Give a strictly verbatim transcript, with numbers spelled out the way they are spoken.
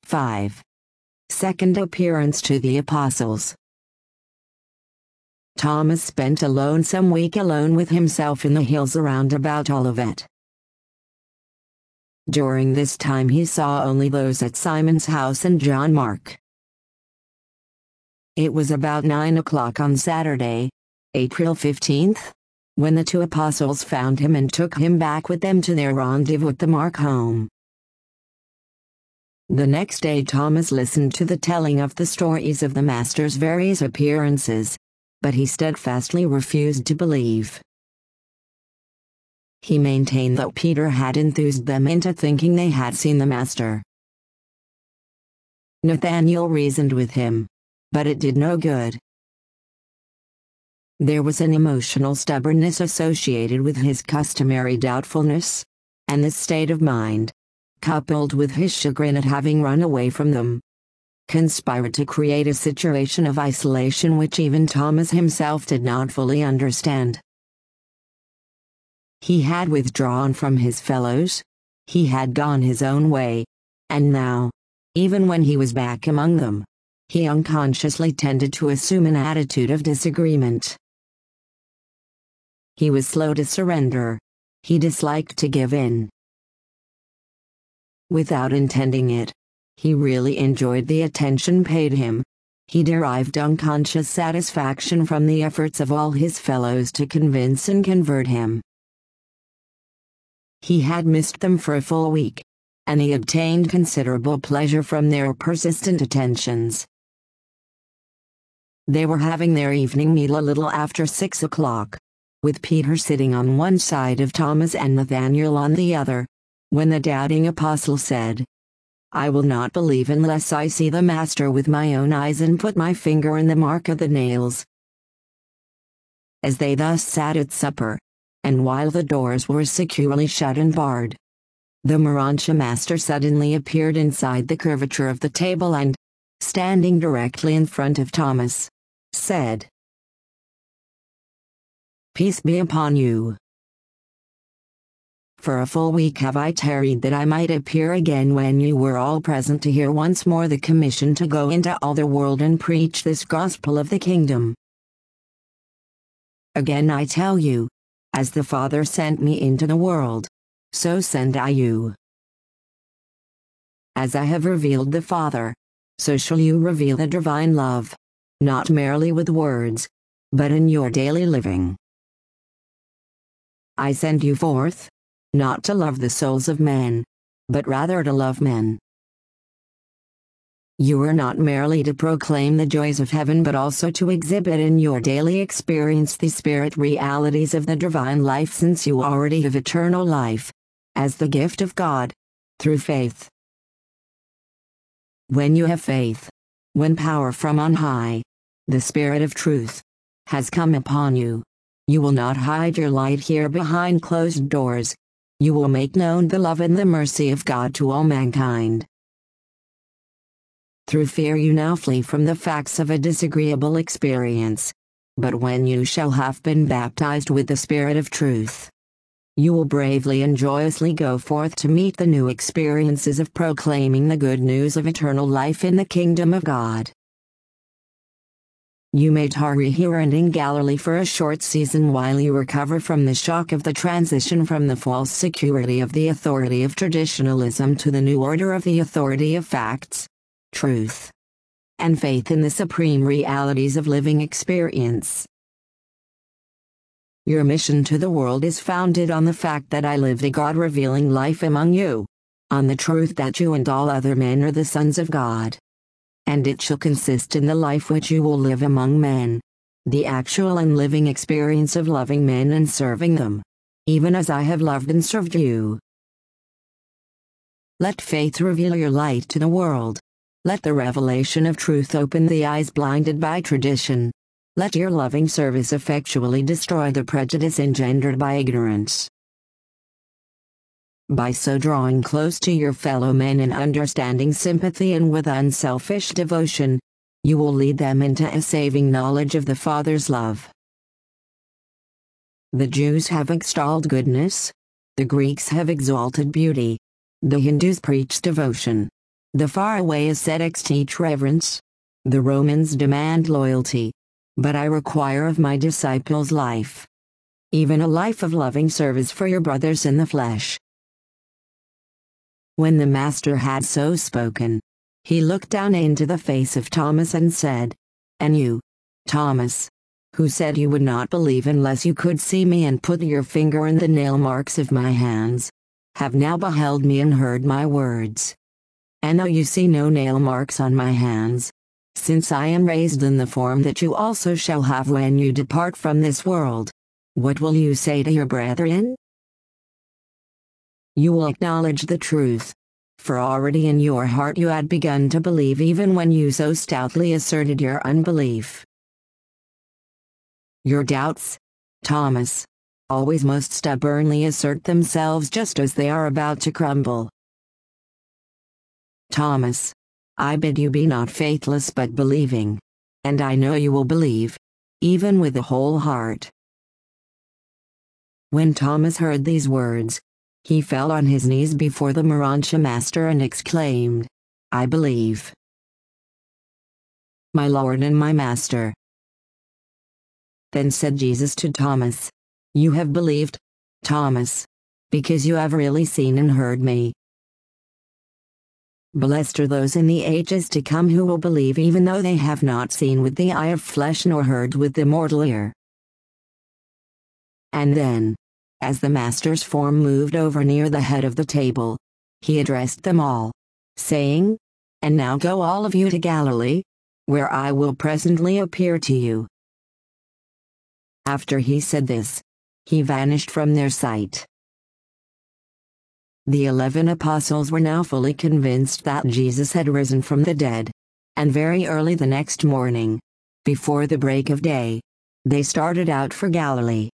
five. Second appearance to the apostles. Thomas spent a lonesome week alone with himself in the hills around about Olivet. During this time he saw only those at Simon's house and John Mark. It was about nine o'clock on Saturday, April fifteenth, when the two apostles found him and took him back with them to their rendezvous at the Mark home. The next day Thomas listened to the telling of the stories of the Master's various appearances, but he steadfastly refused to believe. He maintained that Peter had enthused them into thinking they had seen the Master. Nathanael reasoned with him, but it did no good. There was an emotional stubbornness associated with his customary doubtfulness, and this state of mind, coupled with his chagrin at having run away from them, conspired to create a situation of isolation which even Thomas himself did not fully understand. He had withdrawn from his fellows, he had gone his own way, and now, even when he was back among them, he unconsciously tended to assume an attitude of disagreement. He was slow to surrender, he disliked to give in. Without intending it, he really enjoyed the attention paid him. He derived unconscious satisfaction from the efforts of all his fellows to convince and convert him. He had missed them for a full week, and he obtained considerable pleasure from their persistent attentions. They were having their evening meal a little after six o'clock, with Peter sitting on one side of Thomas and Nathanael on the other, when the doubting apostle said, "I will not believe unless I see the Master with my own eyes and put my finger in the mark of the nails." As they thus sat at supper, and while the doors were securely shut and barred, the Morontia Master suddenly appeared inside the curvature of the table and, standing directly in front of Thomas, said, "Peace be upon you. For a full week have I tarried that I might appear again when you were all present to hear once more the commission to go into all the world and preach this gospel of the kingdom. Again I tell you, as the Father sent me into the world, so send I you. As I have revealed the Father, so shall you reveal the divine love, not merely with words, but in your daily living. I send you forth, not to love the souls of men, but rather to love men. You are not merely to proclaim the joys of heaven but also to exhibit in your daily experience the spirit realities of the divine life, since you already have eternal life, as the gift of God, through faith. When you have faith, when power from on high, the Spirit of truth, has come upon you, you will not hide your light here behind closed doors. You will make known the love and the mercy of God to all mankind. Through fear you now flee from the facts of a disagreeable experience, but when you shall have been baptized with the Spirit of truth, you will bravely and joyously go forth to meet the new experiences of proclaiming the good news of eternal life in the kingdom of God. You may tarry here and in Galilee for a short season while you recover from the shock of the transition from the false security of the authority of traditionalism to the new order of the authority of facts, truth, and faith in the supreme realities of living experience. Your mission to the world is founded on the fact that I lived a God-revealing life among you, on the truth that you and all other men are the sons of God. And it shall consist in the life which you will live among men, the actual and living experience of loving men and serving them, even as I have loved and served you. Let faith reveal your light to the world. Let the revelation of truth open the eyes blinded by tradition. Let your loving service effectually destroy the prejudice engendered by ignorance. By so drawing close to your fellow men in understanding sympathy and with unselfish devotion, you will lead them into a saving knowledge of the Father's love. The Jews have extolled goodness, the Greeks have exalted beauty, the Hindus preach devotion, The faraway ascetics teach reverence. The Romans demand loyalty. But I require of my disciples life. Even a life of loving service for your brothers in the flesh. When the Master had so spoken, he looked down into the face of Thomas and said, "And you, Thomas, who said you would not believe unless you could see me and put your finger in the nail marks of my hands, have now beheld me and heard my words. And though you see no nail marks on my hands, since I am raised in the form that you also shall have when you depart from this world, what will you say to your brethren? You will acknowledge the truth, for already in your heart you had begun to believe even when you so stoutly asserted your unbelief. Your doubts, Thomas, always most stubbornly assert themselves just as they are about to crumble. Thomas, I bid you be not faithless but believing, and I know you will believe, even with the whole heart." When Thomas heard these words, he fell on his knees before the Morontia Master and exclaimed, "I believe. My Lord and my Master." Then said Jesus to Thomas, "You have believed, Thomas, because you have really seen and heard me. Blessed are those in the ages to come who will believe even though they have not seen with the eye of flesh nor heard with the mortal ear." And then, as the Master's form moved over near the head of the table, he addressed them all, saying, "And now go all of you to Galilee, where I will presently appear to you." After he said this, he vanished from their sight. The eleven apostles were now fully convinced that Jesus had risen from the dead, and very early the next morning, before the break of day, they started out for Galilee.